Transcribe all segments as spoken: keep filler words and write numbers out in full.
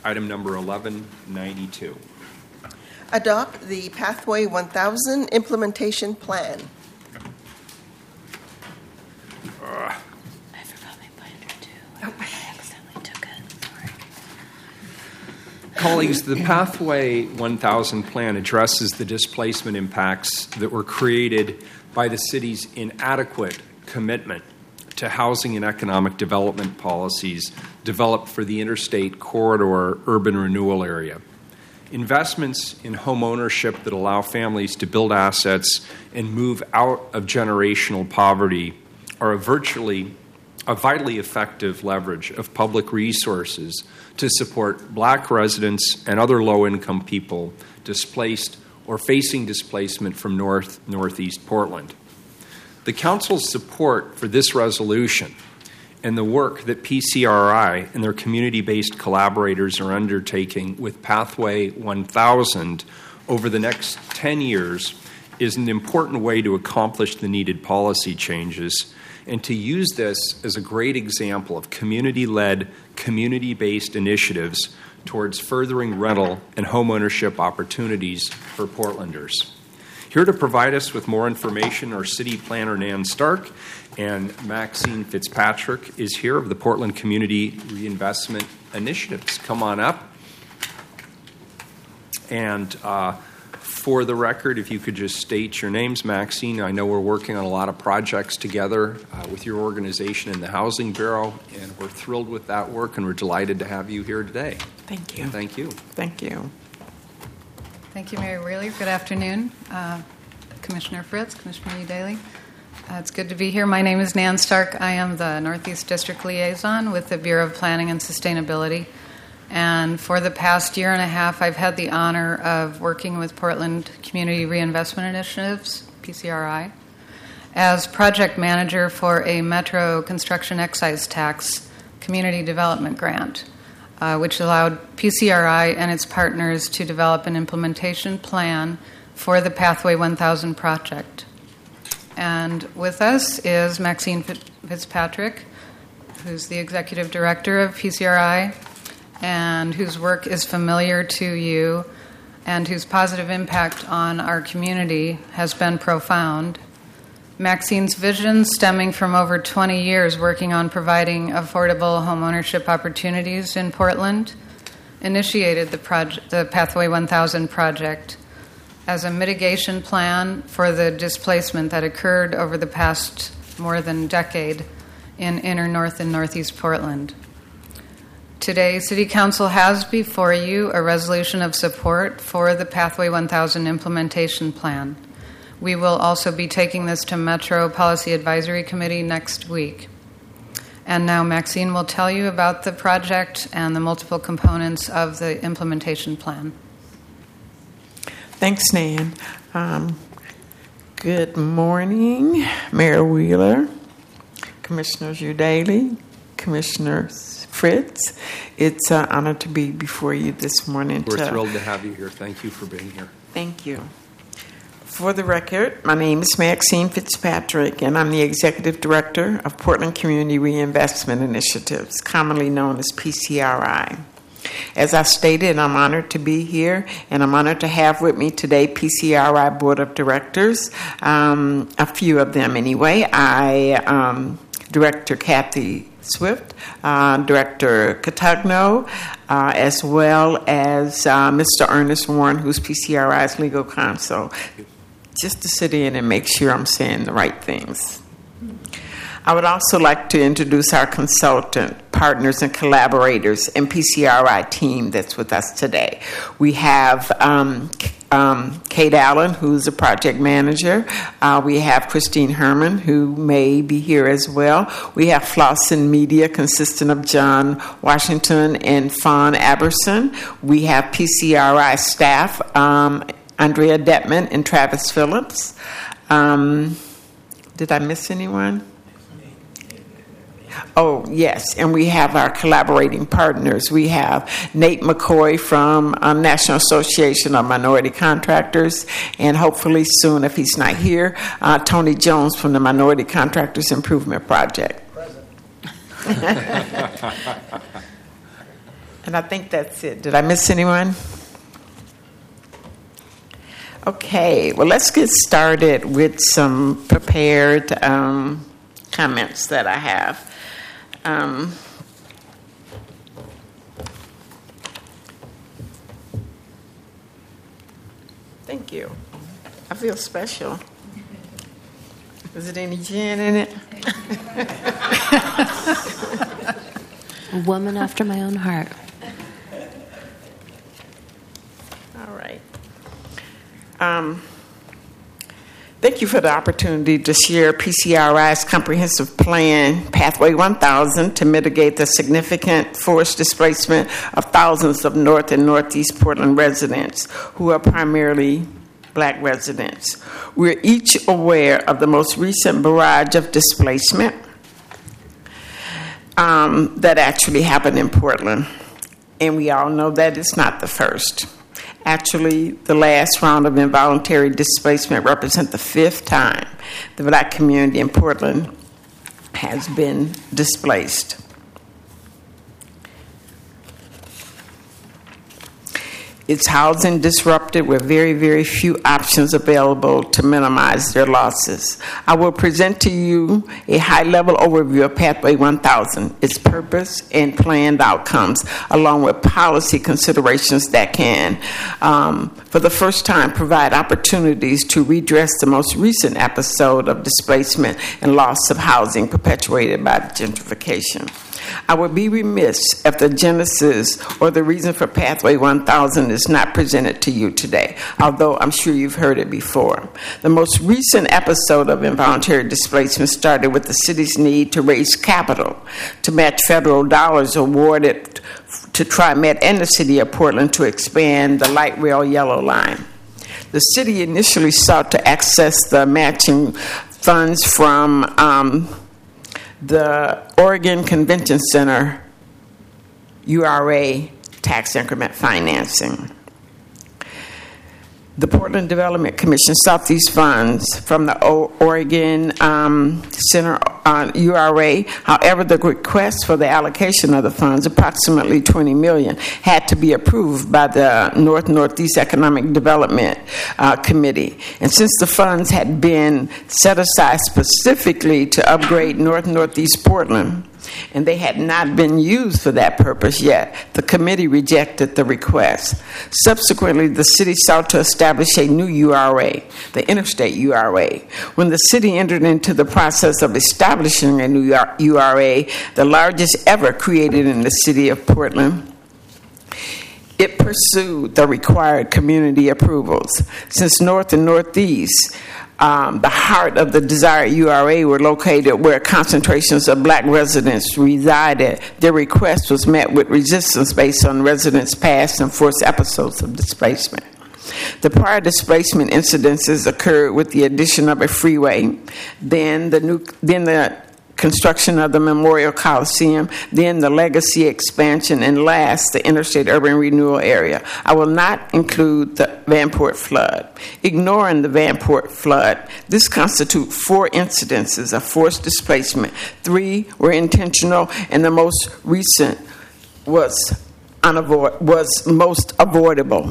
item number eleven ninety-two. Adopt the Pathway one thousand Implementation Plan. Uh. I forgot my binder too. Oh. I accidentally took it. Sorry. Colleagues, the Pathway one thousand plan addresses the displacement impacts that were created by the city's inadequate commitment to housing and economic development policies developed for the interstate corridor urban renewal area. Investments in home ownership that allow families to build assets and move out of generational poverty are a virtually a vitally effective leverage of public resources to support black residents and other low-income people displaced or facing displacement from north northeast Portland. The Council's support for this resolution and the work that P C R I and their community-based collaborators are undertaking with Pathway one thousand over the next ten years is an important way to accomplish the needed policy changes and to use this as a great example of community-led, community-based initiatives towards furthering rental and homeownership opportunities for Portlanders. Here to provide us with more information are City Planner Nan Stark, and Maxine Fitzpatrick is here of the Portland Community Reinvestment Initiatives. Come on up. And uh, for the record, if you could just state your names. Maxine, I know we're working on a lot of projects together uh, with your organization in the Housing Bureau, and we're thrilled with that work, and we're delighted to have you here today. Thank you. And thank you. Thank you. Thank you, Mary Wheeler. Good afternoon, uh, Commissioner Fritz, Commissioner Udaley. Uh, it's good to be here. My name is Nan Stark. I am the Northeast District Liaison with the Bureau of Planning and Sustainability. And for the past year and a half, I've had the honor of working with Portland Community Reinvestment Initiatives, P C R I, as project manager for a Metro Construction Excise Tax Community Development Grant, uh, which allowed P C R I and its partners to develop an implementation plan for the Pathway one thousand project. And with us is Maxine Fitzpatrick, who's the executive director of P C R I, and whose work is familiar to you, and whose positive impact on our community has been profound. Maxine's vision, stemming from over twenty years working on providing affordable homeownership opportunities in Portland, initiated the, project, the Pathway one thousand project as a mitigation plan for the displacement that occurred over the past more than a decade in inner north and northeast Portland. Today, City Council has before you a resolution of support for the Pathway one thousand implementation plan. We will also be taking this to Metro Policy Advisory Committee next week. And now Maxine will tell you about the project and the multiple components of the implementation plan. Thanks, Nan. Um, good morning, Mayor Wheeler, Commissioners Udaley, Commissioners Fritz. It's an honor to be before you this morning. We're to, thrilled to have you here. Thank you for being here. Thank you. For the record, my name is Maxine Fitzpatrick, and I'm the Executive Director of Portland Community Reinvestment Initiatives, commonly known as P C R I. As I stated, I'm honored to be here, and I'm honored to have with me today P C R I Board of Directors, um, a few of them anyway. I, um, Director Kathy Swift, uh, Director Catagno, uh, as well as uh, Mister Ernest Warren, who's P C R I's legal counsel, just to sit in and make sure I'm saying the right things. I would also like to introduce our consultant, partners, and collaborators and P C R I team that's with us today. We have um, um, Kate Allen, who's a project manager. Uh, we have Christine Herman, who may be here as well. We have Flossin Media, consisting of John Washington and Fawn Aberson. We have P C R I staff, um, Andrea Detman and Travis Phillips. Um, did I miss anyone? Oh, yes, and we have our collaborating partners. We have Nate McCoy from uh, National Association of Minority Contractors, and hopefully soon, if he's not here, uh, Tony Jones from the Minority Contractors Improvement Project. Present. And I think that's it. Did I miss anyone? Okay, well, let's get started with some prepared um, comments that I have. Um, thank you. I feel special. Is it any gin in it? A woman after my own heart. All right. Um, thank you for the opportunity to share P C R I's comprehensive plan, Pathway one thousand, to mitigate the significant forced displacement of thousands of North and Northeast Portland residents who are primarily Black residents. We're each aware of the most recent barrage of displacement um, that actually happened in Portland. And we all know that it's not the first. Actually, the last round of involuntary displacement represents the fifth time the Black community in Portland has been displaced. Its housing disrupted with very, very few options available to minimize their losses. I will present to you a high-level overview of Pathway one thousand, its purpose and planned outcomes, along with policy considerations that can, um, for the first time, provide opportunities to redress the most recent episode of displacement and loss of housing perpetuated by gentrification. I would be remiss if the genesis or the reason for Pathway one thousand is not presented to you today, although I'm sure you've heard it before. The most recent episode of involuntary displacement started with the city's need to raise capital to match federal dollars awarded to TriMet and the city of Portland to expand the light rail yellow line. The city initially sought to access the matching funds from um, the Oregon Convention Center U R A tax increment financing. The Portland Development Commission sought these funds from the o- Oregon um, Center uh, U R A. However, the request for the allocation of the funds, approximately twenty million dollars, had to be approved by the North Northeast Economic Development uh, Committee. And since the funds had been set aside specifically to upgrade North Northeast Portland, and they had not been used for that purpose yet, the committee rejected the request. Subsequently, the city sought to establish a new U R A, the Interstate U R A. When the city entered into the process of establishing a new U R A, the largest ever created in the city of Portland, it pursued the required community approvals. Since North and Northeast, Um, the heart of the desired U R A were located where concentrations of Black residents resided, their request was met with resistance based on residents' past and forced episodes of displacement. The prior displacement incidences occurred with the addition of a freeway, then the new, then the construction of the Memorial Coliseum, then the Legacy expansion, and last, the Interstate Urban Renewal Area. I will not include the Vanport flood. Ignoring the Vanport flood, this constitutes four incidences of forced displacement. Three were intentional, and the most recent was, unavoid- was most avoidable.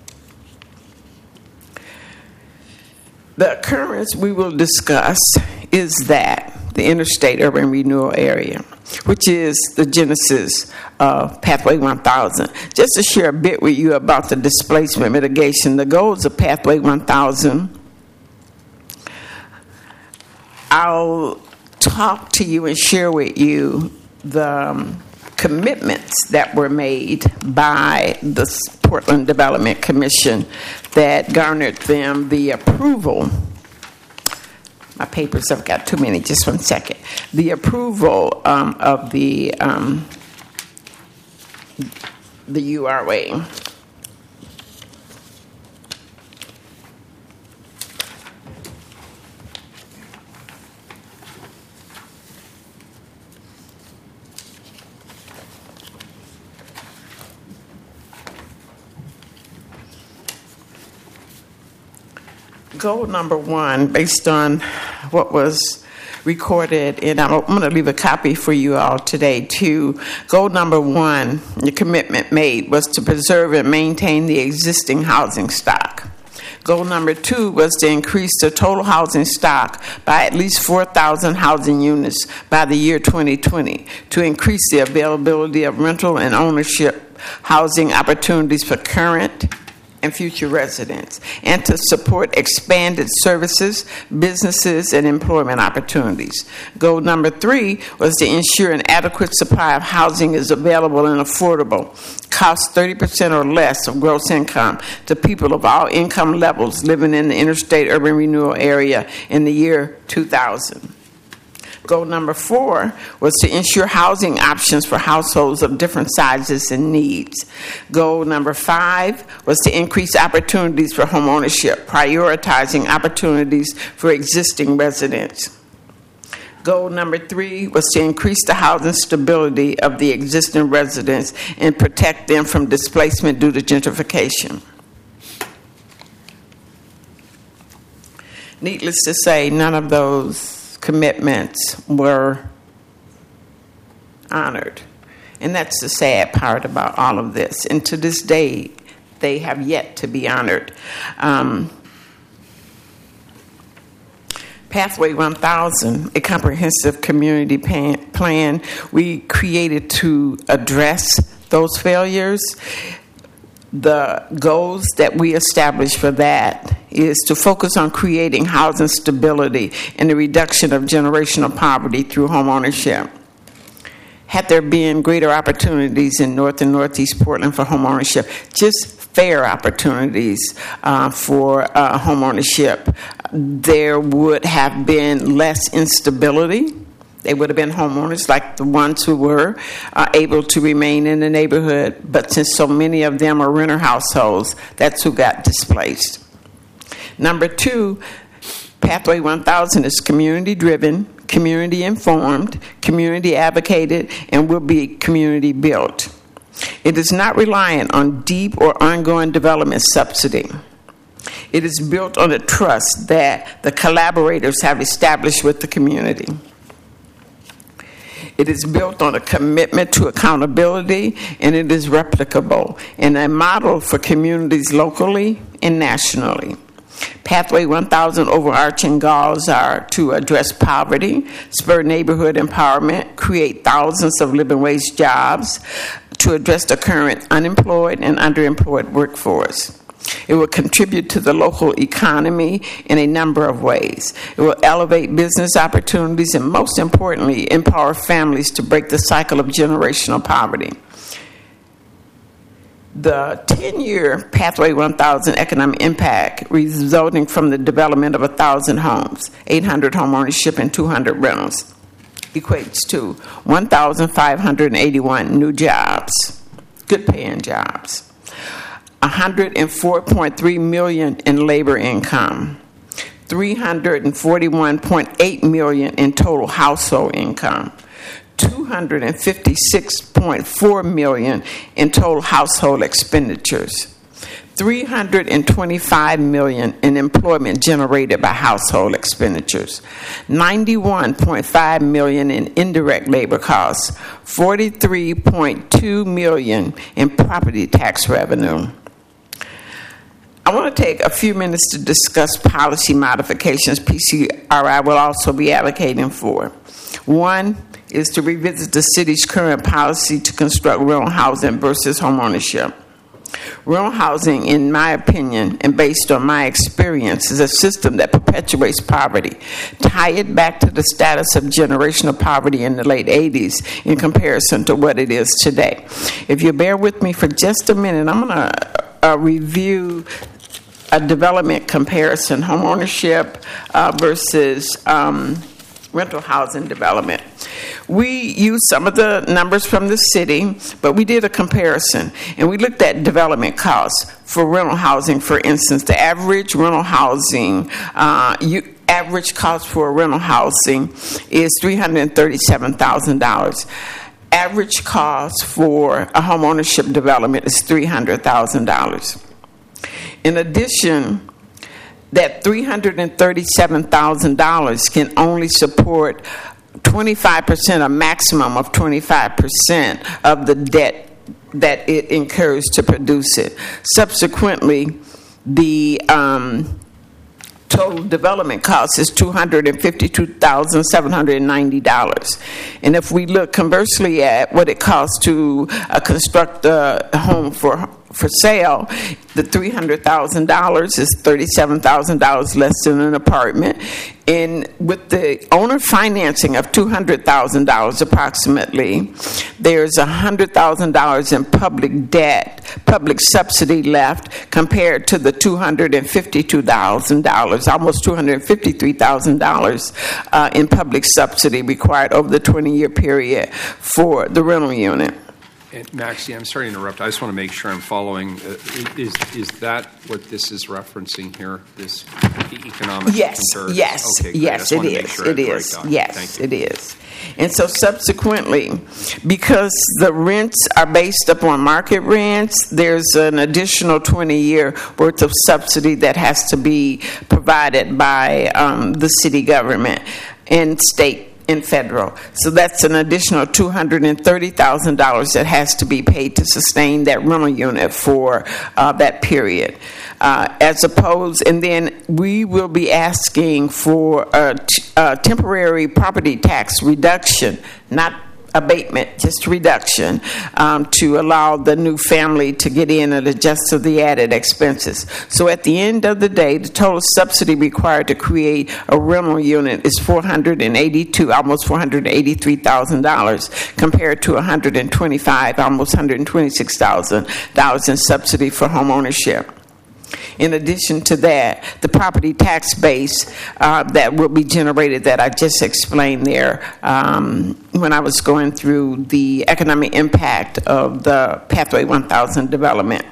The occurrence we will discuss is that the Interstate Urban Renewal Area, which is the genesis of Pathway one thousand. Just to share a bit with you about the displacement mitigation, the goals of Pathway one thousand, I'll talk to you and share with you the um, commitments that were made by the Portland Development Commission that garnered them the approval. My papers have got too many, just one second. The approval um, of the um, the U R A. Goal number one, based on what was recorded, and I'm, I'm going to leave a copy for you all today, too. Goal number one, the commitment made was to preserve and maintain the existing housing stock. Goal number two was to increase the total housing stock by at least four thousand housing units by the year twenty twenty to increase the availability of rental and ownership housing opportunities for current and future residents, and to support expanded services, businesses, and employment opportunities. Goal number three was to ensure an adequate supply of housing is available and affordable, cost thirty percent or less of gross income to people of all income levels living in the interstate urban renewal area in the year two thousand. Goal number four was to ensure housing options for households of different sizes and needs. Goal number five was to increase opportunities for homeownership, prioritizing opportunities for existing residents. Goal number three was to increase the housing stability of the existing residents and protect them from displacement due to gentrification. Needless to say, none of those commitments were honored. And that's the sad part about all of this. And to this day, they have yet to be honored. Um, Pathway one thousand, a comprehensive community pan- plan we created to address those failures. The goals that we established for that is to focus on creating housing stability and the reduction of generational poverty through homeownership. Had there been greater opportunities in North and Northeast Portland for homeownership, just fair opportunities uh, for uh, homeownership, there would have been less instability. They would have been homeowners like the ones who were uh, able to remain in the neighborhood. But since so many of them are renter households, that's who got displaced. Number two, Pathway one thousand is community-driven, community-informed, community-advocated, and will be community-built. It is not reliant on deep or ongoing development subsidy. It is built on the trust that the collaborators have established with the community. It is built on a commitment to accountability, and it is replicable and a model for communities locally and nationally. Pathway one thousand overarching goals are to address poverty, spur neighborhood empowerment, create thousands of living wage jobs, to address the current unemployed and underemployed workforce. It will contribute to the local economy in a number of ways. It will elevate business opportunities and, most importantly, empower families to break the cycle of generational poverty. The ten-year Pathway one thousand economic impact resulting from the development of one thousand homes, eight hundred home ownership, and two hundred rentals equates to one thousand five hundred eighty-one new jobs, good-paying jobs. one hundred four point three million dollars in labor income, three hundred forty-one point eight million dollars in total household income, two hundred fifty-six point four million dollars in total household expenditures, three hundred twenty-five million dollars in employment generated by household expenditures, ninety-one point five million dollars in indirect labor costs, forty-three point two million dollars in property tax revenue. I want to take a few minutes to discuss policy modifications P C R I will also be advocating for. One is to revisit the city's current policy to construct rental housing versus homeownership. Rental housing, in my opinion, and based on my experience, is a system that perpetuates poverty. Tie it back to the status of generational poverty in the late eighties in comparison to what it is today. If you bear with me for just a minute, I'm going to uh, review a development comparison, home ownership uh, versus um, rental housing development. We used some of the numbers from the city, but we did a comparison, and we looked at development costs for rental housing. For instance, the average rental housing, uh, you, average cost for rental housing is three hundred thirty-seven thousand dollars. Average cost for a home ownership development is three hundred thousand dollars. In addition, that three hundred thirty-seven thousand dollars can only support twenty-five percent, a maximum of twenty-five percent of the debt that it incurs to produce it. Subsequently, the um, total development cost is two hundred fifty-two thousand seven hundred ninety dollars. And if we look conversely at what it costs to uh, construct a home for for sale, the three hundred thousand dollars is thirty-seven thousand dollars less than an apartment. And with the owner financing of two hundred thousand dollars approximately, there's one hundred thousand dollars in public debt, public subsidy left compared to the two hundred fifty-two thousand dollars, almost two hundred fifty-three thousand dollars uh, in public subsidy required over the twenty-year period for the rental unit. And Maxie, I'm sorry to interrupt. I just want to make sure I'm following. Uh, is is that what this is referencing here? This economic yes, comparison? yes, Okay, great. yes, it is. Sure it is. Yes, it is. And so, subsequently, because the rents are based upon market rents, there's an additional twenty-year worth of subsidy that has to be provided by um, the city government and state and federal. So that's an additional two hundred thirty thousand dollars that has to be paid to sustain that rental unit for uh, that period. Uh, as opposed, and then we will be asking for a, t- a temporary property tax reduction, not abatement, just reduction, um, to allow the new family to get in and adjust to the added expenses. So at the end of the day, the total subsidy required to create a rental unit is four hundred eighty-two, almost four hundred eighty-three thousand dollars, compared to one hundred twenty-five, almost one hundred twenty-six thousand dollars in subsidy for home ownership. In addition to that, the property tax base uh, that will be generated that I just explained there um, when I was going through the economic impact of the Pathway one thousand development.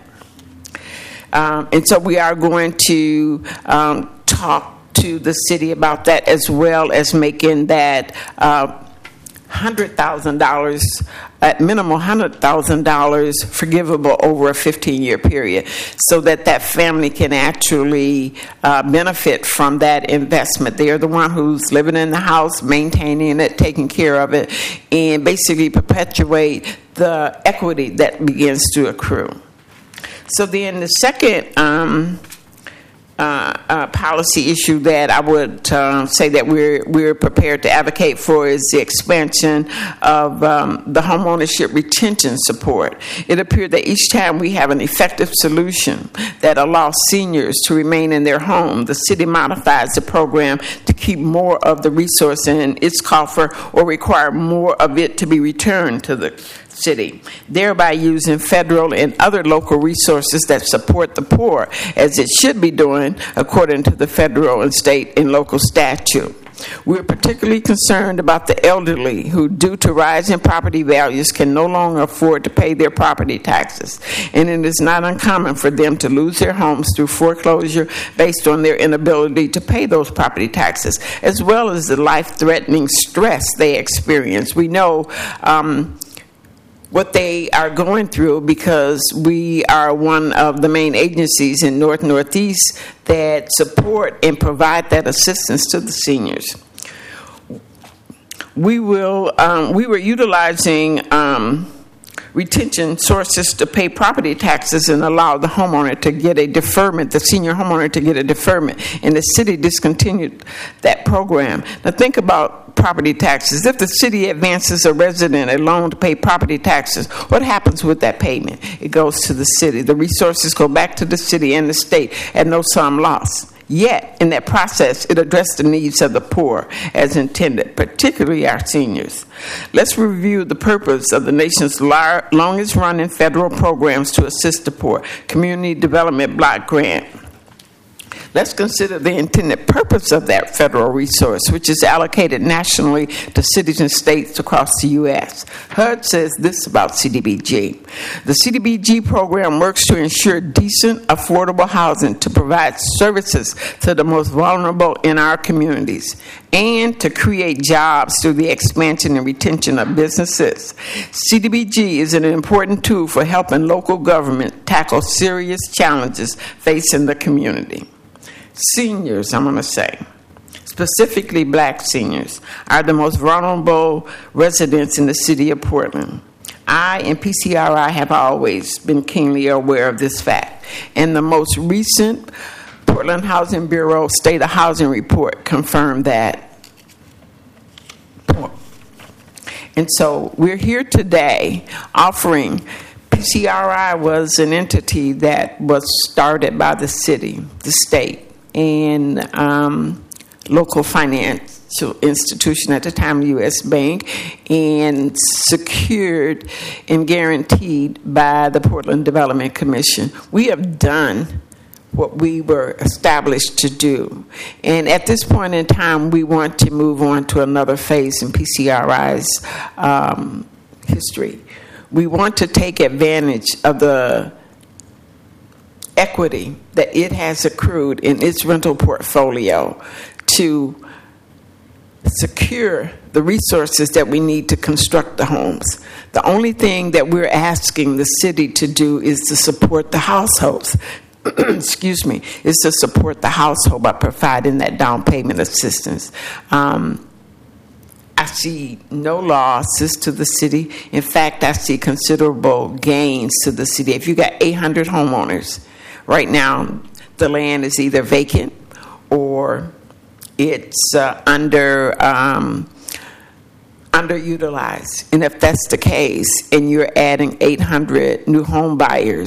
Um, and so we are going to um, talk to the city about that, as well as making that uh, one hundred thousand dollars, at minimum one hundred thousand dollars forgivable over a fifteen-year period, so that that family can actually uh, benefit from that investment. They are the one who's living in the house, maintaining it, taking care of it, and basically perpetuate the equity that begins to accrue. So then the second um, Uh, uh, policy issue that I would uh, say that we're we're prepared to advocate for is the expansion of um, the homeownership retention support. It appeared that each time we have an effective solution that allows seniors to remain in their home, the city modifies the program to keep more of the resource in its coffer or require more of it to be returned to the city, thereby using federal and other local resources that support the poor, as it should be doing according to the federal and state and local statute. We're particularly concerned about the elderly who, due to rising property values, can no longer afford to pay their property taxes. And it is not uncommon for them to lose their homes through foreclosure based on their inability to pay those property taxes, as well as the life-threatening stress they experience. We know um, what they are going through because we are one of the main agencies in North Northeast that support and provide that assistance to the seniors. We will. Um, we were utilizing um, retention sources to pay property taxes and allow the homeowner to get a deferment, the senior homeowner to get a deferment, and the city discontinued that program. Now think about property taxes. If the city advances a resident a loan to pay property taxes, what happens with that payment? It goes to the city. The resources go back to the city and the state at no sum loss. Yet, in that process, it addressed the needs of the poor as intended, particularly our seniors. Let's review the purpose of the nation's lar- longest-running federal programs to assist the poor, Community Development Block Grant. Let's consider the intended purpose of that federal resource, which is allocated nationally to cities and states across the U S H U D says this about C D B G. The C D B G program works to ensure decent, affordable housing to provide services to the most vulnerable in our communities and to create jobs through the expansion and retention of businesses. C D B G is an important tool for helping local government tackle serious challenges facing the community. seniors, I'm going to say, specifically black seniors, are the most vulnerable residents in the city of Portland. I and P C R I have always been keenly aware of this fact. And the most recent Portland Housing Bureau State of Housing Report confirmed that. And so we're here today offering. P C R I was an entity that was started by the city, the state, and um, local financial institution at the time, U S Bank, and secured and guaranteed by the Portland Development Commission. We have done what we were established to do. And at this point in time, we want to move on to another phase in P C R I's um, history. We want to take advantage of the equity that it has accrued in its rental portfolio to secure the resources that we need to construct the homes. The only thing that we're asking the city to do is to support the households. Excuse me, is to support the household by providing that down payment assistance. Um, I see no losses to the city. In fact, I see considerable gains to the city. If you got eight hundred homeowners, right now the land is either vacant or it's uh, under um, underutilized. And if that's the case, and you're adding eight hundred new home buyers,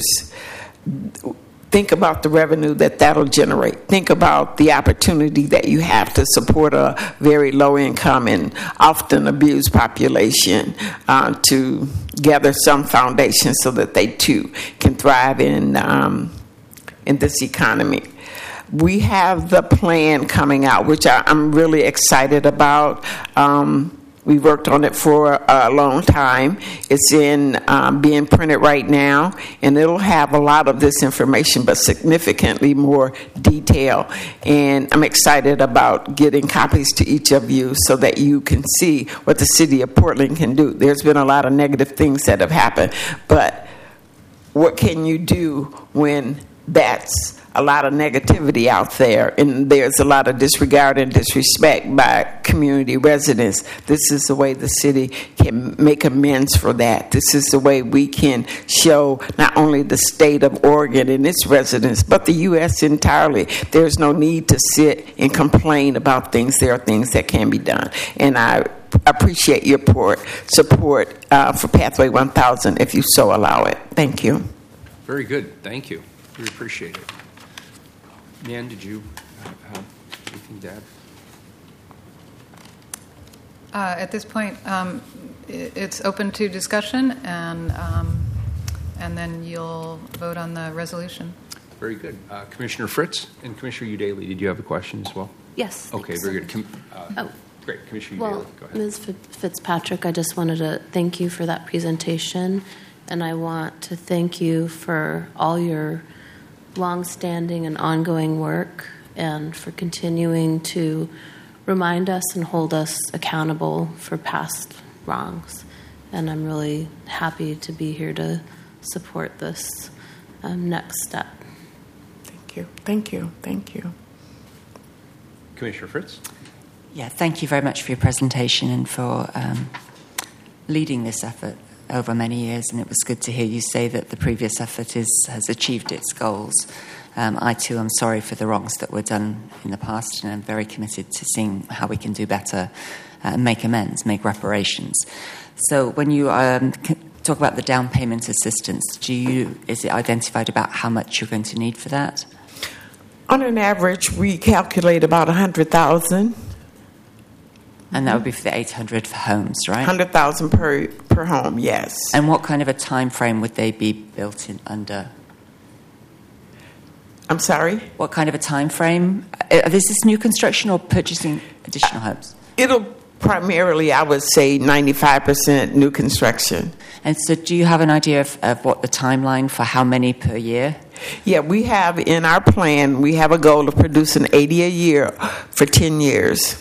think about the revenue that that'll generate. Think about the opportunity that you have to support a very low-income and often abused population uh, to gather some foundation so that they too can thrive in um, in this economy. We have the plan coming out, which I, I'm really excited about. Um, We worked on it for a long time. It's in um, being printed right now, and it'll have a lot of this information, but significantly more detail. And I'm excited about getting copies to each of you so that you can see what the city of Portland can do. There's been a lot of negative things that have happened, but what can you do when that's a lot of negativity out there, and there's a lot of disregard and disrespect by community residents? This is the way the city can make amends for that. This is the way we can show not only the state of Oregon and its residents, but the U S entirely. There's no need to sit and complain about things. There are things that can be done. And I appreciate your support, support uh, for Pathway one thousand if you so allow it. Thank you. Very good. Thank you. We appreciate it. Nan, did you have anything to add? Uh, at this point, um, it, it's open to discussion, and um, and then you'll vote on the resolution. Very good. Uh, Commissioner Fritz and Commissioner Udaley, did you have a question as well? Yes. Okay, thanks. very good. Com- uh, Oh. Great. Commissioner Well, Udaley, go ahead. Miz Fitzpatrick, I just wanted to thank you for that presentation, and I want to thank you for all your long-standing and ongoing work, and for continuing to remind us and hold us accountable for past wrongs. And I'm really happy to be here to support this um, next step. Thank you. Thank you. Thank you. Commissioner Fritz? Yeah, thank you very much for your presentation and for um, leading this effort over many years. And it was good to hear you say that the previous effort is, has achieved its goals. Um, I too am sorry for the wrongs that were done in the past, and I'm very committed to seeing how we can do better uh, and make amends, make reparations. So when you um, talk about the down payment assistance, do you, is it identified about how much you're going to need for that? On an average, we calculate about one hundred thousand dollars. And that would be for the eight hundred for homes, right? one hundred thousand dollars per per home, yes. And what kind of a time frame would they be built in under? I'm sorry? What kind of a time frame? Uh, is this new construction or purchasing additional homes? It'll primarily, I would say, ninety-five percent new construction. And so do you have an idea of, of what the timeline for how many per year? Yeah, we have in our plan, we have a goal of producing eighty a year for ten years.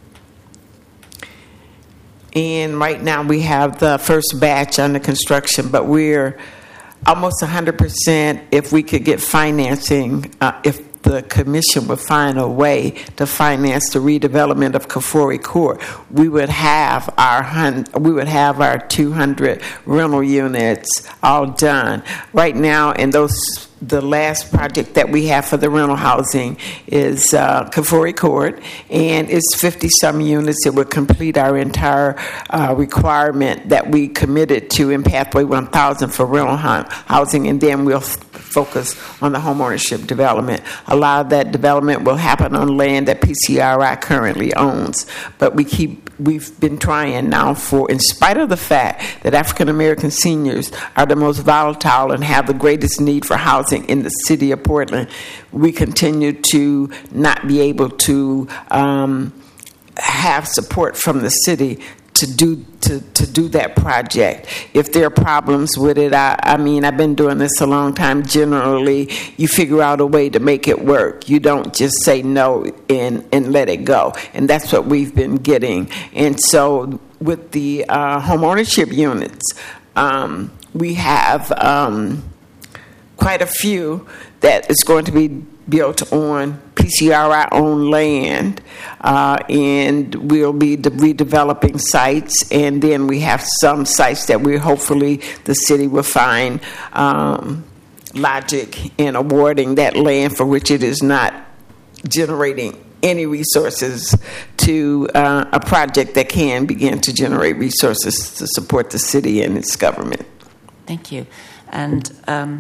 And right now we have the first batch under construction, but we're almost one hundred percent if we could get financing, uh, if the commission would find a way to finance the redevelopment of Kafori Court, we would have our hun- we would have our two hundred rental units all done. Right now, in those the last project that we have for the rental housing is uh, Kafori Court, and it's fifty-some units. It would complete our entire uh, requirement that we committed to in Pathway one thousand for rental housing, and then we'll f- focus on the homeownership development. A lot of that development will happen on land that P C R I currently owns, but we keep we've been trying now for, in spite of the fact that African American seniors are the most volatile and have the greatest need for housing in the city of Portland, we continue to not be able to um, have support from the city to do to, to do that project. If there are problems with it, I, I mean, I've been doing this a long time. Generally, you figure out a way to make it work. You don't just say no and, and let it go. And that's what we've been getting. And so with the uh, home ownership units, um, we have um, quite a few that is going to be built on P C R I-owned land, uh, and we'll be de- redeveloping sites, and then we have some sites that we hopefully the city will find um, logic in awarding that land for which it is not generating any resources to uh, a project that can begin to generate resources to support the city and its government. Thank you. And um,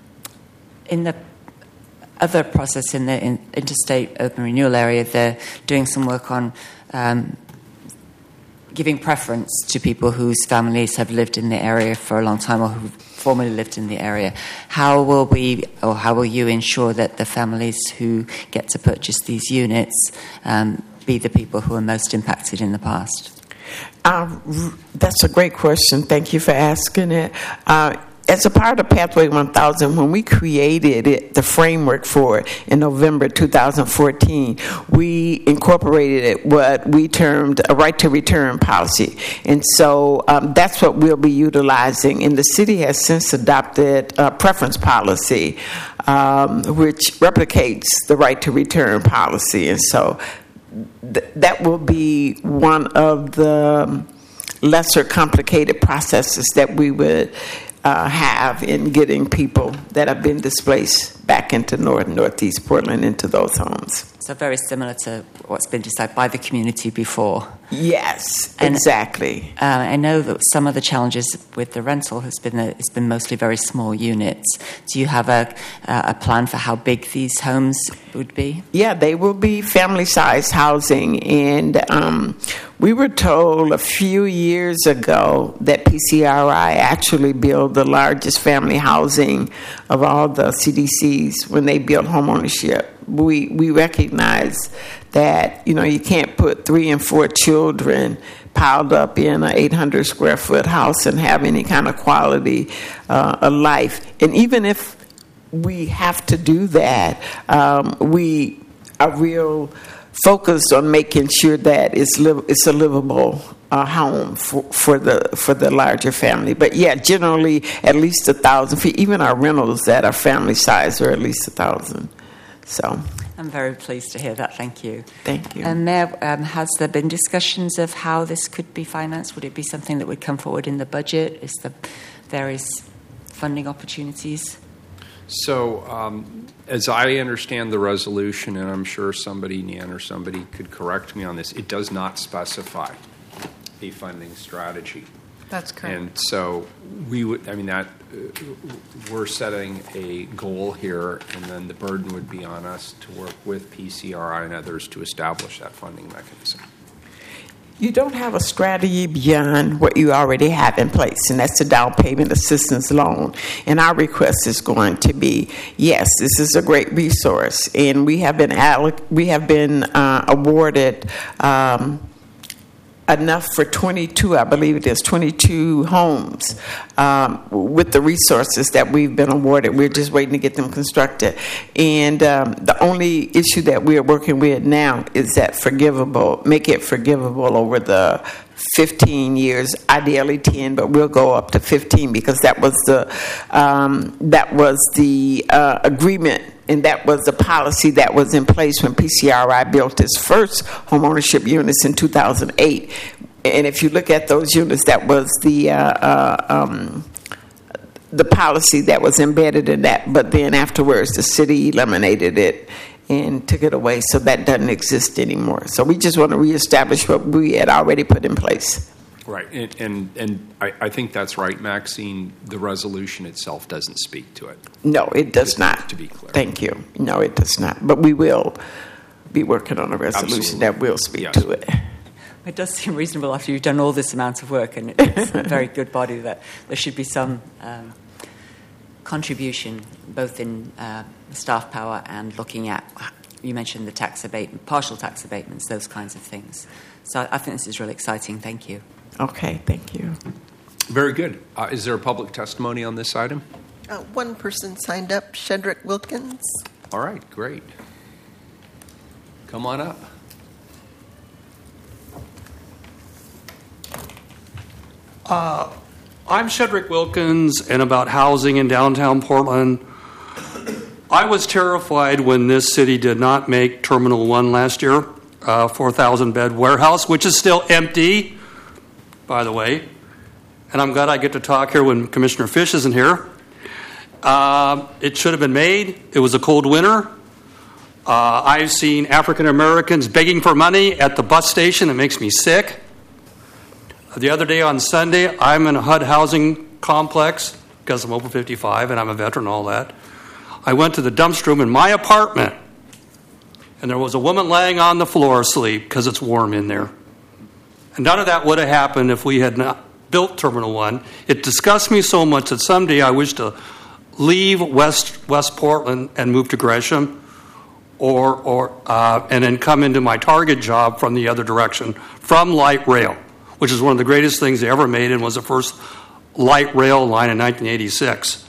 in the other process in the in interstate urban renewal area, they're doing some work on um, giving preference to people whose families have lived in the area for a long time or who formerly lived in the area. How will we, or how will you ensure that the families who get to purchase these units um, be the people who are most impacted in the past? Uh, that's a great question. Thank you for asking it. Uh, As a part of Pathway one thousand, when we created it, the framework for it in November two thousand fourteen, we incorporated it what we termed a right to return policy. And so um, that's what we'll be utilizing. And the city has since adopted a preference policy, um, which replicates the right to return policy. And so th- that will be one of the lesser complicated processes that we would Uh, have in getting people that have been displaced back into North Northeast Portland into those homes. So very similar to what's been decided by the community before. Yes, and, exactly. Uh, I know that some of the challenges with the rental has been that it's been mostly very small units. Do you have a a plan for how big these homes would be? Yeah, they will be family-sized housing, and um, we were told a few years ago that P C R I actually built the largest family housing of all the C D Cs when they built homeownership. We we recognize that, you know, you can't put three and four children piled up in an eight hundred square foot house and have any kind of quality uh, of life. And even if we have to do that, um, we are real focused on making sure that it's li- it's a livable uh, home for, for the for the larger family. But yeah, generally at least a thousand feet. Even our rentals that are family size are at least a thousand. So I'm very pleased to hear that. Thank you. Thank you. And Mayor, um, has there been discussions of how this could be financed? Would it be something that would come forward in the budget? Is there various funding opportunities? So, um, as I understand the resolution, and I'm sure somebody, Nan or somebody, could correct me on this, it does not specify a funding strategy. That's correct. And so we would, I mean, that uh, we're setting a goal here, and then the burden would be on us to work with P C R I and others to establish that funding mechanism. You don't have a strategy beyond what you already have in place, and that's the down payment assistance loan. And our request is going to be, yes, this is a great resource, and we have been alloc- we have been uh, awarded um, enough for twenty-two, I believe it is, twenty-two homes um, with the resources that we've been awarded. We're just waiting to get them constructed. And um, the only issue that we are working with now is that forgivable, make it forgivable over the fifteen years, ideally ten, but we'll go up to fifteen because that was the um, that was the uh, agreement and that was the policy that was in place when P C R I built its first homeownership units in two thousand eight. And if you look at those units, that was the uh, uh, um, the policy that was embedded in that. But then afterwards, the city eliminated it and took it away, so that doesn't exist anymore. So we just want to reestablish what we had already put in place. Right, and and, and I, I think that's right, Maxine. The resolution itself doesn't speak to it. No, it does Just not. to be clear. Thank you. No, it does not. But we will be working on a resolution Absolutely. that will speak Yes. to it. It does seem reasonable after you've done all this amount of work, and it's a very good body, that there should be some um, contribution, both in uh, staff power and looking at, you mentioned the tax abatement, partial tax abatements, those kinds of things. So I think this is really exciting. Thank you. Okay, thank you. Very good. Uh, is there a public testimony on this item? Uh, one person signed up, Shedrick Wilkins. All right, great. Come on up. Uh, I'm Shedrick Wilkins, and about housing in downtown Portland. I was terrified when this city did not make Terminal one last year, uh, four thousand bed warehouse, which is still empty, by the way. And I'm glad I get to talk here when Commissioner Fish isn't here. Uh, it should have been made. It was a cold winter. Uh, I've seen African Americans begging for money at the bus station. It makes me sick. The other day on Sunday, I'm in a H U D housing complex because I'm over fifty-five and I'm a veteran and all that. I went to the dumpster room in my apartment, and there was a woman laying on the floor asleep because it's warm in there. And none of that would have happened if we had not built Terminal one. It disgusts me so much that someday I wish to leave West West Portland and move to Gresham, or or uh, and then come into my Target job from the other direction, from light rail, which is one of the greatest things they ever made and was the first light rail line in nineteen eighty-six.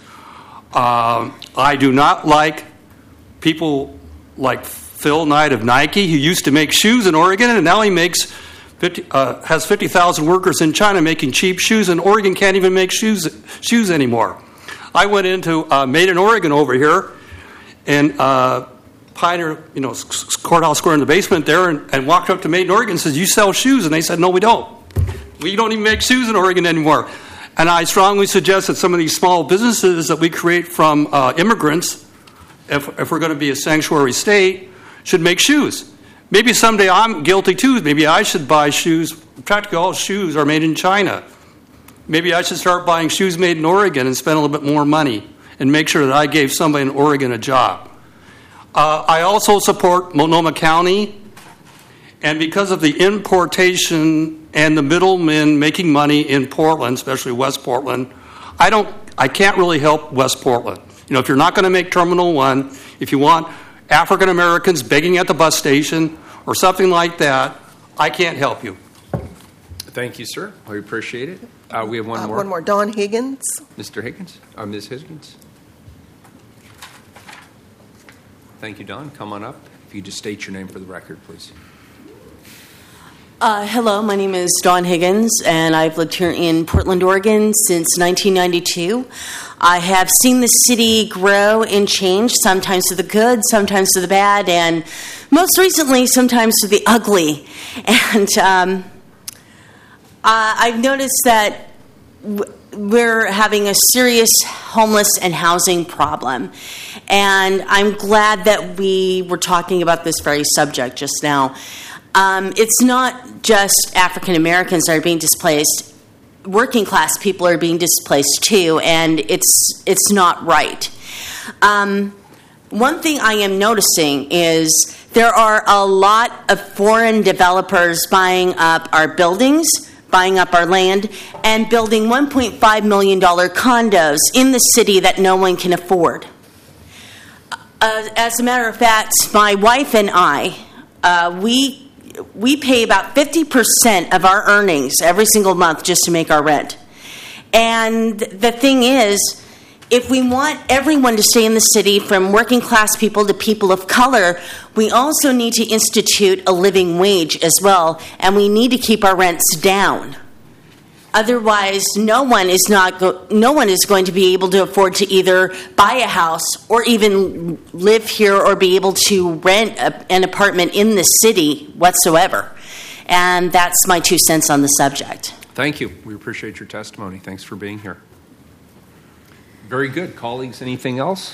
Um, I do not like people like Phil Knight of Nike, who used to make shoes in Oregon, and now he makes fifty, uh, has fifty thousand workers in China making cheap shoes, and Oregon can't even make shoes shoes anymore. I went into uh, Made in Oregon over here, and uh, Pioneer, you know, Courthouse Square in the basement there, and, and walked up to Made in Oregon and says, "You sell shoes?" And they said, "No, we don't. We don't even make shoes in Oregon anymore." And I strongly suggest that some of these small businesses that we create from uh, immigrants, if, if we're going to be a sanctuary state, should make shoes. Maybe someday I'm guilty too. Maybe I should buy shoes. Practically all shoes are made in China. Maybe I should start buying shoes made in Oregon and spend a little bit more money and make sure that I gave somebody in Oregon a job. Uh, I also support Multnomah County, and because of the importation and the middlemen making money in Portland, especially West Portland, I don't, I can't really help West Portland. You know, if you're not going to make Terminal one, if you want African Americans begging at the bus station or something like that, I can't help you. Thank you, sir. We appreciate it. Uh, we have one Uh, more. one more, Don Higgins. Mister Higgins, or Miz Higgins. Thank you, Don. Come on up. If you just state your name for the record, please. Uh, hello, my name is Dawn Higgins, and I've lived here in Portland, Oregon since nineteen ninety-two. I have seen the city grow and change, sometimes to the good, sometimes to the bad, and most recently, sometimes to the ugly. And um, uh, I've noticed that w- we're having a serious homeless and housing problem. And I'm glad that we were talking about this very subject just now. Um, it's not just African Americans that are being displaced. Working class people are being displaced too, and it's it's not right. Um, one thing I am noticing is there are a lot of foreign developers buying up our buildings, buying up our land, and building one point five million dollars condos in the city that no one can afford. Uh, as a matter of fact, my wife and I, uh, we we pay about fifty percent of our earnings every single month just to make our rent. And the thing is, if we want everyone to stay in the city, from working class people to people of color, we also need to institute a living wage as well, and we need to keep our rents down. Otherwise, no one is not go- no one is going to be able to afford to either buy a house or even live here or be able to rent a, an apartment in the city whatsoever. And that's my two cents on the subject. Thank you. We appreciate your testimony. Thanks for being here. Very good. Colleagues, anything else?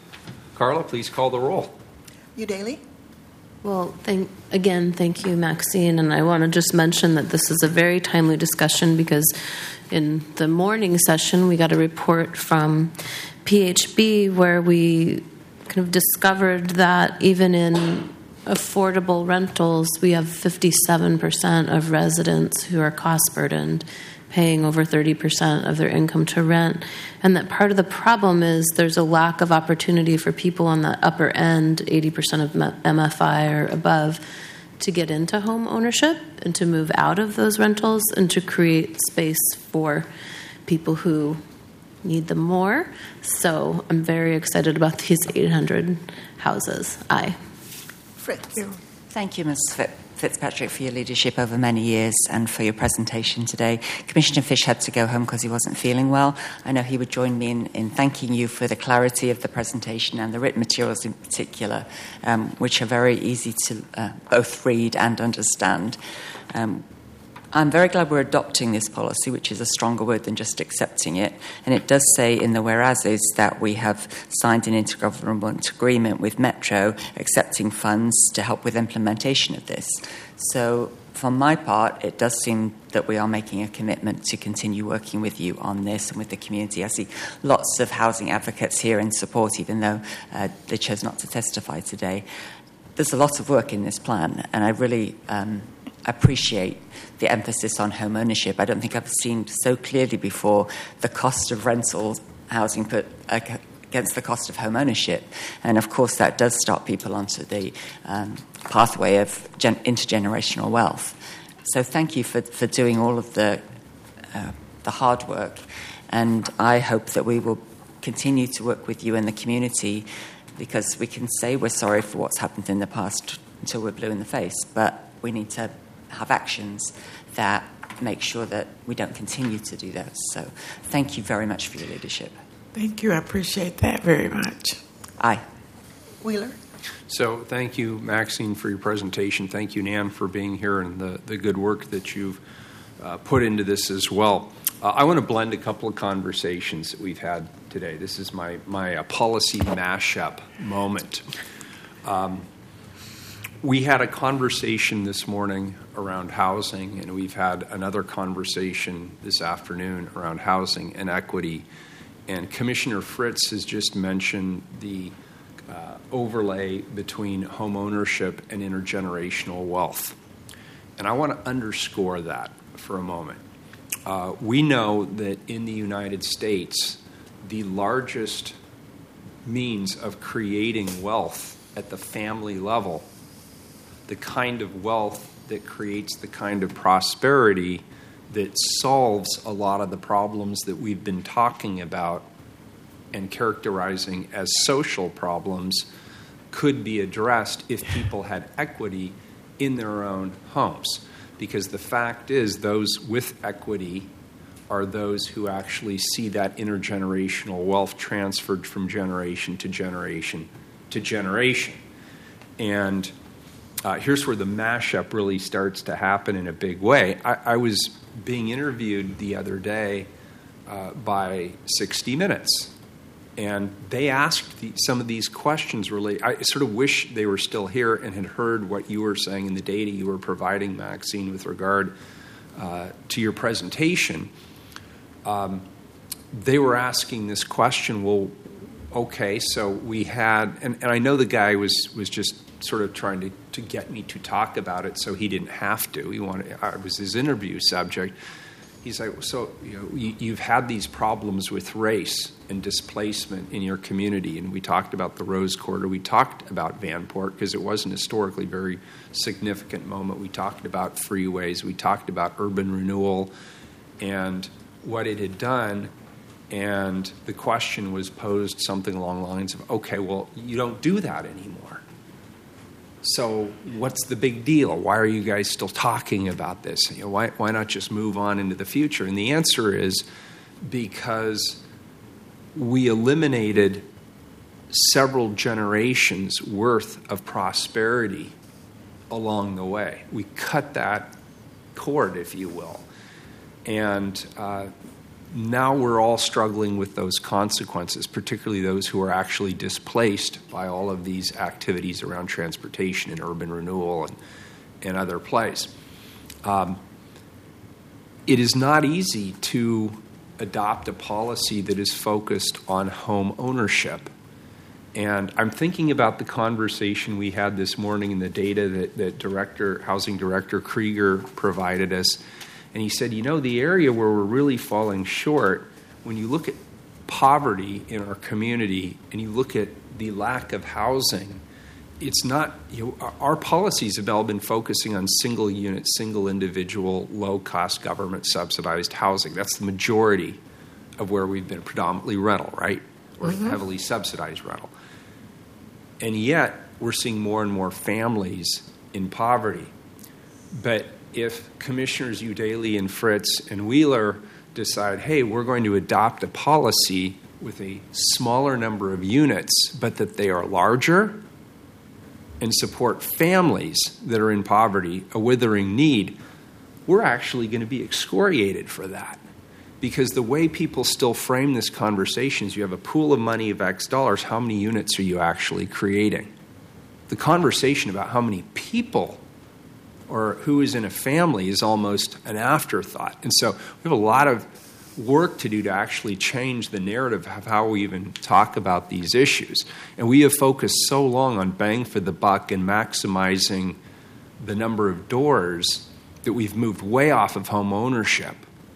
Carla, please call the roll. Udaly? Well, thank, again, thank you, Maxine. And I want to just mention that this is a very timely discussion because in the morning session, we got a report from P H B where we kind of discovered that even in affordable rentals, we have fifty-seven percent of residents who are cost burdened, paying over thirty percent of their income to rent. And that part of the problem is there's a lack of opportunity for people on the upper end, eighty percent of M F I or above, to get into home ownership and to move out of those rentals and to create space for people who need them more. So I'm very excited about these eight hundred houses. Aye. Fritz? Thank you, Miz Fitzpatrick, for your leadership over many years and for your presentation today. Commissioner Fish had to go home because he wasn't feeling well. I know he would join me in, in thanking you for the clarity of the presentation and the written materials in particular, um, which are very easy to uh, both read and understand. Um, I'm very glad we're adopting this policy, which is a stronger word than just accepting it. And it does say in the whereases that we have signed an intergovernmental agreement with Metro accepting funds to help with implementation of this. So from my part, it does seem that we are making a commitment to continue working with you on this and with the community. I see lots of housing advocates here in support, even though uh, they chose not to testify today. There's a lot of work in this plan, and I really um, appreciate the emphasis on home ownership. I don't think I've seen so clearly before the cost of rental housing put against the cost of home ownership. And of course, that does start people onto the um, pathway of gen- intergenerational wealth. So thank you for, for doing all of the, uh, the hard work. And I hope that we will continue to work with you and the community, because we can say we're sorry for what's happened in the past until we're blue in the face, but we need to have actions that make sure that we don't continue to do that. So thank you very much for your leadership. Thank you. I appreciate that very much. Aye. Wheeler? So thank you, Maxine, for your presentation. Thank you, Nan, for being here and the, the good work that you've uh, put into this as well. Uh, I want to blend a couple of conversations that we've had today. This is my, my uh, policy mashup moment. Um, We had a conversation this morning around housing, and we've had another conversation this afternoon around housing and equity. And Commissioner Fritz has just mentioned the uh, overlay between home ownership and intergenerational wealth. And I want to underscore that for a moment. Uh, we know that in the United States, the largest means of creating wealth at the family level, the kind of wealth that creates the kind of prosperity that solves a lot of the problems that we've been talking about and characterizing as social problems, could be addressed if people had equity in their own homes. Because the fact is, those with equity are those who actually see that intergenerational wealth transferred from generation to generation to generation. And Uh, here's where the mashup really starts to happen in a big way. I, I was being interviewed the other day uh, by sixty minutes, and they asked the, some of these questions. Really, I sort of wish they were still here and had heard what you were saying and the data you were providing, Maxine, with regard uh, to your presentation. Um, they were asking this question, well, okay, so we had, and, and I know the guy was, was just sort of trying to, to get me to talk about it, so he didn't have to. He wanted, it was his interview subject. He's like, so you know, you, you've had these problems with race and displacement in your community, and we talked about the Rose Quarter. We talked about Vanport because it was an historically very significant moment. We talked about freeways. We talked about urban renewal and what it had done. And the question was posed something along the lines of, okay, well, you don't do that anymore. So what's the big deal? Why are you guys still talking about this? You know, why, why not just move on into the future? And the answer is because we eliminated several generations worth of prosperity along the way. We cut that cord, if you will. And uh, now we're all struggling with those consequences, particularly those who are actually displaced by all of these activities around transportation and urban renewal and, and other places. Um, it is not easy to adopt a policy that is focused on home ownership. And I'm thinking about the conversation we had this morning and the data that, that Director, Housing Director Krieger provided us. And he said, you know, the area where we're really falling short, when you look at poverty in our community and you look at the lack of housing, it's not, you know, our policies have all been focusing on single unit, single individual, low-cost government-subsidized housing. That's the majority of where we've been, predominantly rental, right? Or mm-hmm. heavily subsidized rental. And yet, we're seeing more and more families in poverty. But if Commissioners Udaly and Fritz and Wheeler decide, hey, we're going to adopt a policy with a smaller number of units, but that they are larger and support families that are in poverty, a withering need, we're actually going to be excoriated for that. Because the way people still frame this conversation is you have a pool of money of X dollars, how many units are you actually creating? The conversation about how many people or who is in a family is almost an afterthought. And so we have a lot of work to do to actually change the narrative of how we even talk about these issues. And we have focused so long on bang for the buck and maximizing the number of doors that we've moved way off of home ownership.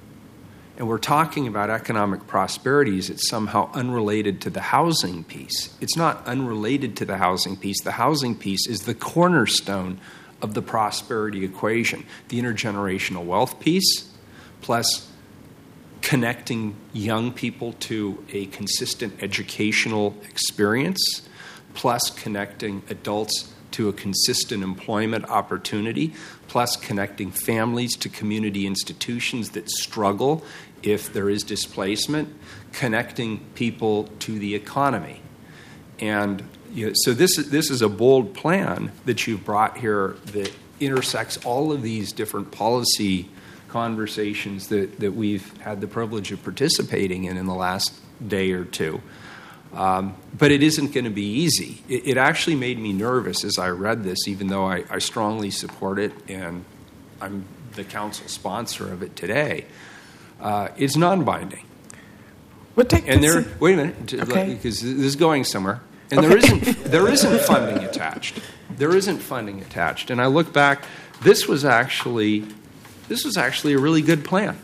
And we're talking about economic prosperity as it's somehow unrelated to the housing piece. It's not unrelated to the housing piece. The housing piece is the cornerstone of the prosperity equation. The intergenerational wealth piece, plus connecting young people to a consistent educational experience, plus connecting adults to a consistent employment opportunity, plus connecting families to community institutions that struggle if there is displacement, connecting people to the economy. And you know, so this is, this is a bold plan that you've brought here that intersects all of these different policy conversations that, that we've had the privilege of participating in in the last day or two. Um, but it isn't going to be easy. It, it actually made me nervous as I read this, even though I, I strongly support it and I'm the council sponsor of it today. Uh, it's non-binding. We'll take and this there, in. wait a minute, Okay. because this is going somewhere. And Okay. there isn't there isn't funding attached. There isn't funding attached. And I look back, this was actually this was actually a really good plan.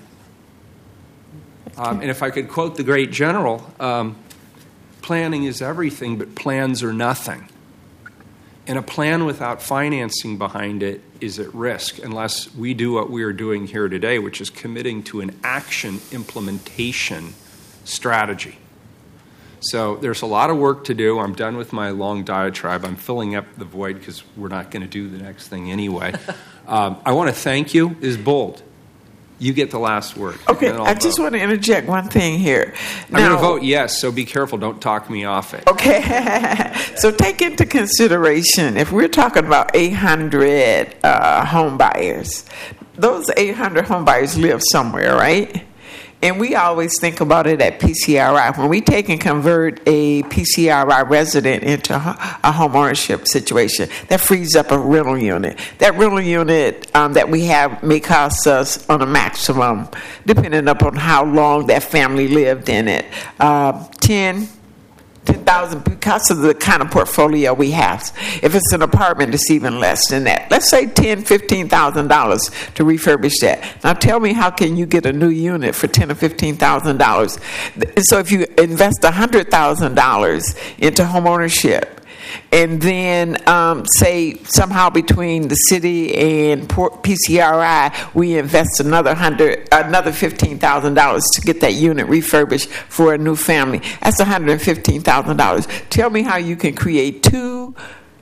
Um, and if I could quote the great general, um, planning is everything, but plans are nothing. And a plan without financing behind it is at risk unless we do what we are doing here today, which is committing to an action implementation strategy. So there's a lot of work to do. I'm done with my long diatribe. I'm filling up the void because we're not going to do the next thing anyway. um, I want to thank you. Is bold. You get the last word. Okay, I just vote. want to interject one thing here. I'm going to vote yes, so be careful. Don't talk me off it. Okay, so take into consideration, if we're talking about eight hundred uh, home buyers, those eight hundred home buyers live somewhere, right? And we always think about it at P C R I. When we take and convert a P C R I resident into a home ownership situation, that frees up a rental unit. That rental unit um, that we have may cost us on a maximum, depending upon how long that family lived in it, uh, ten ten thousand because of the kind of portfolio we have. If it's an apartment, it's even less than that. Let's say ten, fifteen thousand dollars to refurbish that. Now tell me, how can you get a new unit for ten or fifteen thousand dollars? So if you invest a hundred thousand dollars into home ownership, and then um, say somehow between the city and P C R I, we invest another hundred, another fifteen thousand dollars to get that unit refurbished for a new family. That's one hundred fifteen thousand dollars. Tell me how you can create two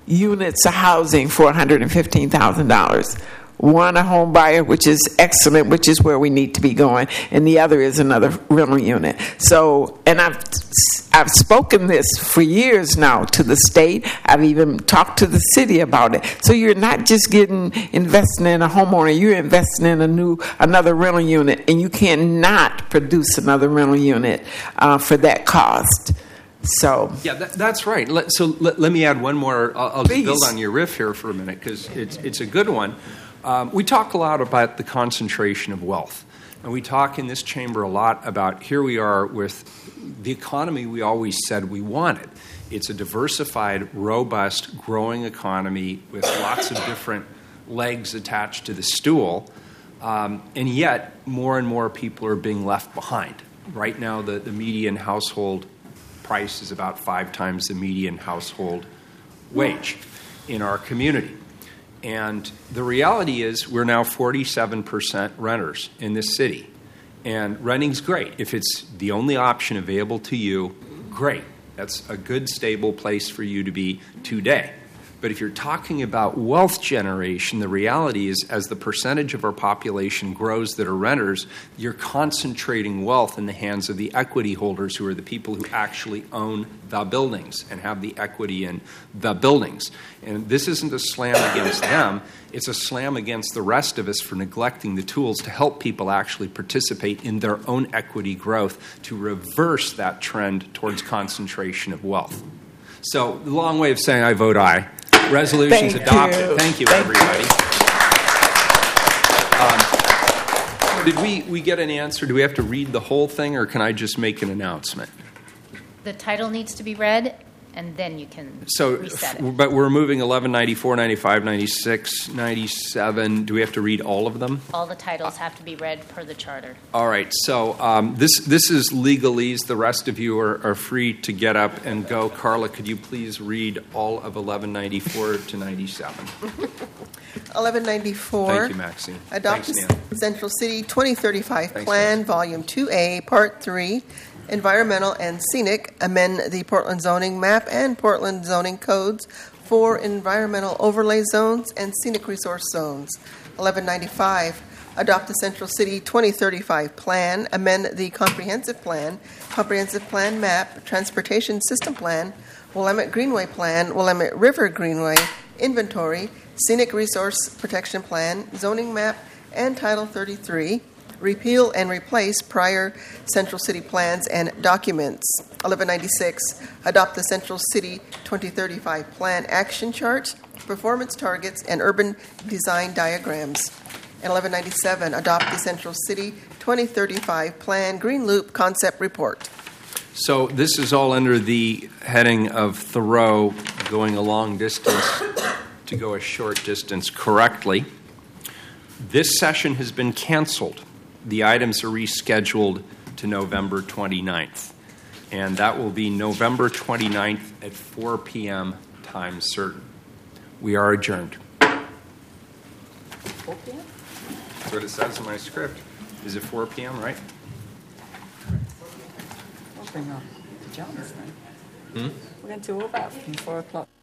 units of housing for one hundred fifteen thousand dollars. One a home buyer, which is excellent, which is where we need to be going, and the other is another rental unit. So, and I've I've spoken this for years now to the state. I've even talked to the city about it. So you're not just getting investing in a homeowner; you're investing in a new another rental unit, and you cannot produce another rental unit uh, for that cost. So yeah, that, that's right. Let, so let, let me add one more. I'll, I'll just build Please. on your riff here for a minute because it's it's a good one. Um, we talk a lot about the concentration of wealth, and we talk in this chamber a lot about here we are with the economy we always said we wanted. It's a diversified, robust, growing economy with lots of different legs attached to the stool, um, and yet more and more people are being left behind. Right now, the, the median household price is about five times the median household wage in our community. And the reality is we're now forty-seven percent renters in this city. And renting's great. If it's the only option available to you, great. That's a good, stable place for you to be today. But if you're talking about wealth generation, the reality is as the percentage of our population grows that are renters, you're concentrating wealth in the hands of the equity holders who are the people who actually own the buildings and have the equity in the buildings. And this isn't a slam against them. It's a slam against the rest of us for neglecting the tools to help people actually participate in their own equity growth to reverse that trend towards concentration of wealth. So, the long way of saying I vote aye. Resolution's Thank adopted. you. Thank you, Thank everybody. Um, did we, we get an answer? Do we have to read the whole thing, or can I just make an announcement? The title needs to be read, and then you can So, reset f- it. but we're moving eleven ninety-four, ninety-five, ninety-six, ninety-seven. Do we have to read all of them? All the titles have to be read per the charter. All right. So um, this this is legalese. The rest of you are, are free to get up and go. Carla, could you please read all of eleven ninety-four to ninety-seven? eleven ninety-four. Thank you, Maxine. Adopt Thanks, the Nan. Central City twenty thirty-five Thanks, Plan, Nancy. Volume two A, Part three, Environmental and Scenic, amend the Portland zoning map and Portland zoning codes for environmental overlay zones and scenic resource zones. eleven ninety-five, adopt the Central City twenty thirty-five Plan, amend the Comprehensive Plan, Comprehensive Plan Map, Transportation System Plan, Willamette Greenway Plan, Willamette River Greenway, Inventory, Scenic Resource Protection Plan, Zoning Map, and Title thirty-three. Repeal and replace prior Central City plans and documents. eleven ninety-six, adopt the Central City twenty thirty-five Plan action charts, performance targets, and urban design diagrams. And eleven ninety-seven, adopt the Central City twenty thirty-five Plan Green Loop Concept Report. So this is all under the heading of Thoreau, going a long distance to go a short distance correctly. This session has been canceled. The items are rescheduled to November twenty-ninth, and that will be November twenty-ninth at four p.m. time certain. We are adjourned. four p.m.? That's what it says in my script. Is it four p.m., right? We'll bring our pajamas then. Hmm? We're going to all that from four o'clock.